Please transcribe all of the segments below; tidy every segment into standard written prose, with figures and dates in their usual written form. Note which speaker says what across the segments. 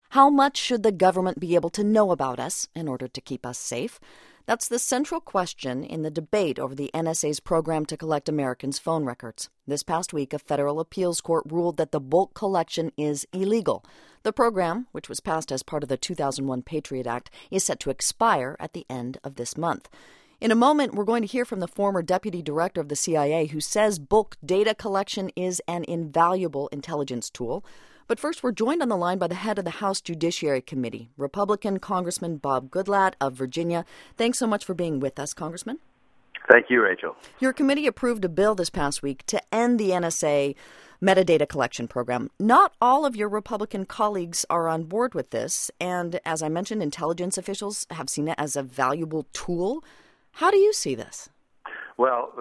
Speaker 1: How much should the government be able to know about us in order to keep us safe? That's the central question in the debate over the NSA's program to collect Americans' phone records. This past week, a federal appeals court ruled that the bulk collection is illegal. The program, which was passed as part of the 2001 Patriot Act, is set to expire at the end of this month. In a moment, we're going to hear from the former deputy director of the CIA who says bulk data collection is an invaluable intelligence tool. But first, we're joined on the line by the head of the House Judiciary Committee, Republican Congressman Bob Goodlatte of Virginia. Thanks so much for being with us, Congressman.
Speaker 2: Thank you, Rachel.
Speaker 1: Your committee approved a bill this past week to end the NSA metadata collection program. Not all of your Republican colleagues are on board with this, and as I mentioned, intelligence officials have seen it as a valuable tool. How do you see this?
Speaker 2: Well,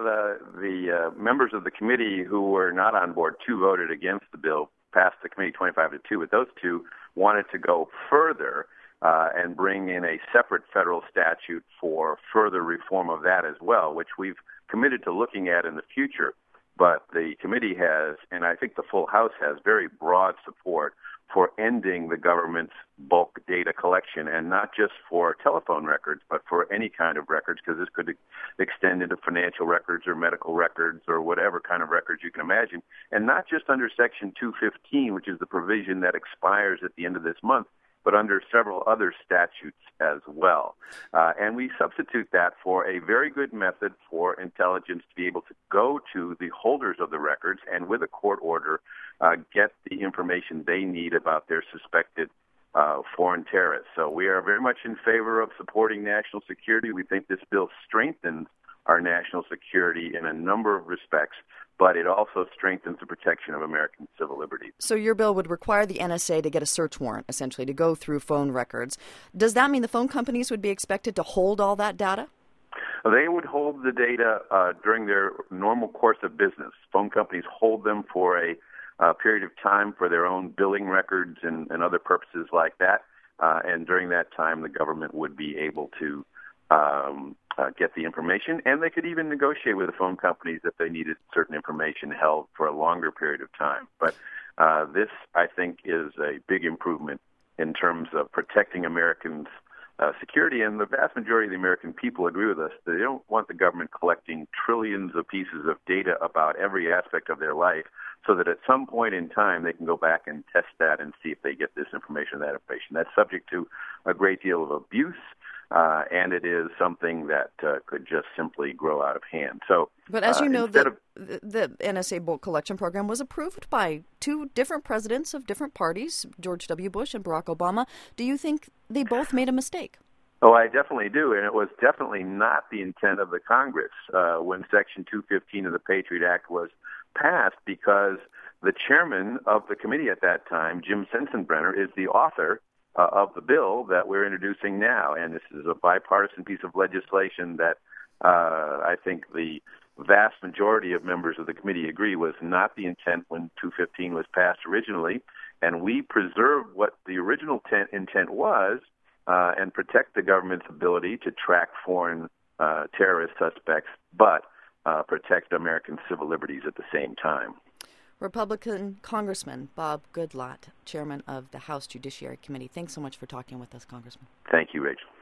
Speaker 2: the members of the committee who were not on board, two voted against the bill, passed the committee 25-2, but those two wanted to go further and bring in a separate federal statute for further reform of that as well, which we've committed to looking at in the future. But the committee has, and I think the full House has, very broad support for ending the government's bulk data collection, and not just for telephone records, but for any kind of records, because this could extend into financial records or medical records or whatever kind of records you can imagine, and not just under Section 215, which is the provision that expires at the end of this month, but under several other statutes as well. And we substitute that for a very good method for intelligence to be able to go to the holders of the records and with a court order get the information they need about their suspected foreign terrorists. So we are very much in favor of supporting national security. We think this bill strengthens our national security in a number of respects, but it also strengthens the protection of American civil liberties.
Speaker 1: So your bill would require the NSA to get a search warrant, essentially, to go through phone records. Does that mean the phone companies would be expected to hold all that data?
Speaker 2: They would hold the data during their normal course of business. Phone companies hold them for a period of time for their own billing records and other purposes like that. And during that time, the government would be able to get the information, and they could even negotiate with the phone companies if they needed certain information held for a longer period of time. But this, I think, is a big improvement in terms of protecting Americans' security, and the vast majority of the American people agree with us. They don't want the government collecting trillions of pieces of data about every aspect of their life, so that at some point in time they can go back and test that and see if they get this information or that information. That's subject to a great deal of abuse, and it is something that could just simply grow out of hand. So,
Speaker 1: but as you know, the NSA bulk collection program was approved by two different presidents of different parties, George W. Bush and Barack Obama. Do you think they both made a mistake?
Speaker 2: Oh, I definitely do, and it was definitely not the intent of the Congress when Section 215 of the Patriot Act was passed, because the chairman of the committee at that time, Jim Sensenbrenner, is the author of the bill that we're introducing now. And this is a bipartisan piece of legislation that I think the vast majority of members of the committee agree was not the intent when 215 was passed originally. And we preserve what the original intent was and protect the government's ability to track foreign terrorist suspects, but protect American civil liberties at the same time.
Speaker 1: Republican Congressman Bob Goodlatte, chairman of the House Judiciary Committee. Thanks so much for talking with us, Congressman.
Speaker 2: Thank you, Rachel.